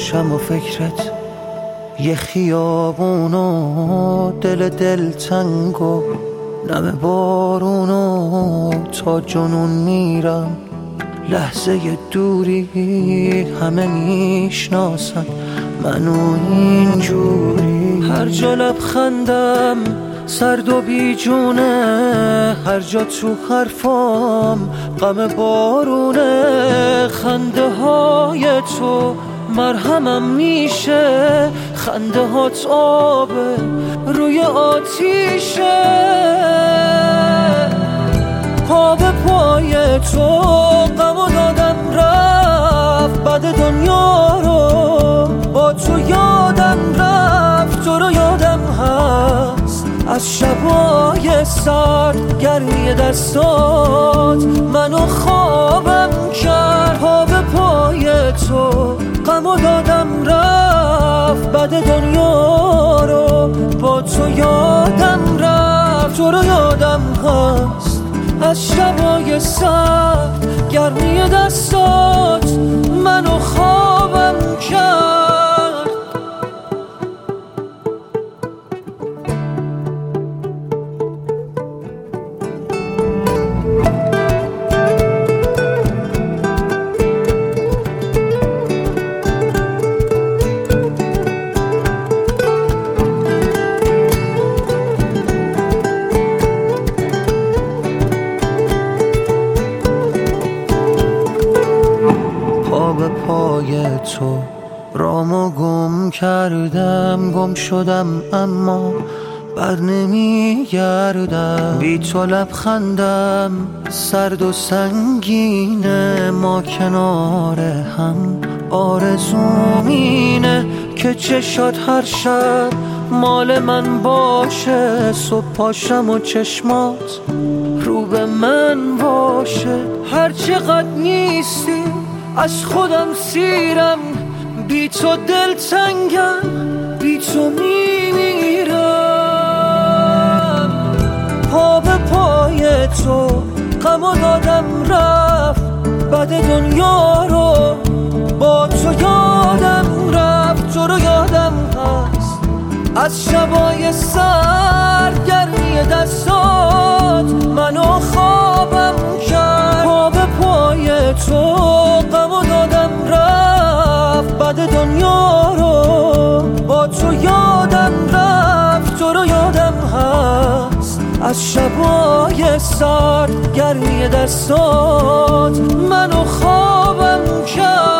باشم و فکرت یه خیابونو دل تنگ و نم بارونو تا جنون میرم. لحظه دوری همه میشناسن منو اینجوری. هر جا لبخندم سرد و بیجونه، هر جا تو حرفام غم بارونه. خنده های تو مرهمم میشه، خنده هات آبه روی آتیشه. پا به پای تو غمو دادم رفت، بعد دنیا رو با تو یادم رفت. تو رو یادم هست از شبای سرد، گرمی دستات منو خوابم کرد. پا به پای تو غمو دادم رفت، بعد دنیا رو با تو یادم رفت. تو رو یادم هست از شبای سرد، گرمی دستات منو خوابم کرد. پا به پای تو رامو گم کردم، گم شدم اما بر نمیگردم. بی تو لبخندم سرد و سنگینه، ما کنار هم آرزوم اینه که چشات هر شب مال من باشه. صبح پاشم و چشمات رو به من باشه. هر چقدر نیستی از خودم سیرم، بی تو دل تنگم، بی تو میمیرم. پا به پای تو غمو دادم رفت، بعد دنیا رو با تو یادم رفت. تو رو یادم هست از شبای سرد، گرمی دستات منو خوابم کرد. پا به پای تو غمو دادم رفت، بعد دنیا رو با تو یادم رفت. تو رو یادم هست از شبای سرد، گرمی دستات منو خوابم کرد.